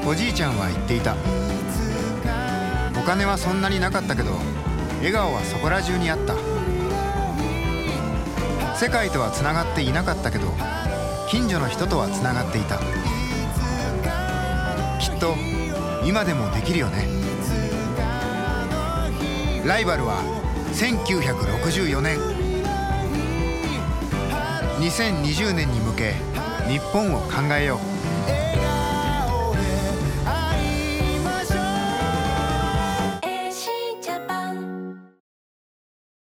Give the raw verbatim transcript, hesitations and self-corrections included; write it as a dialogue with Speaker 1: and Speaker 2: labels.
Speaker 1: おじいちゃんは言っていた。お金はそんなになかったけど笑顔はそこら中にあった。世界とはつながっていなかったけど近所の人とはつながっていた。きっと今でもできるよね。ライバルはせんきゅうひゃくろくじゅうよねん、にせんにじゅうねんに向け日本を考えよう。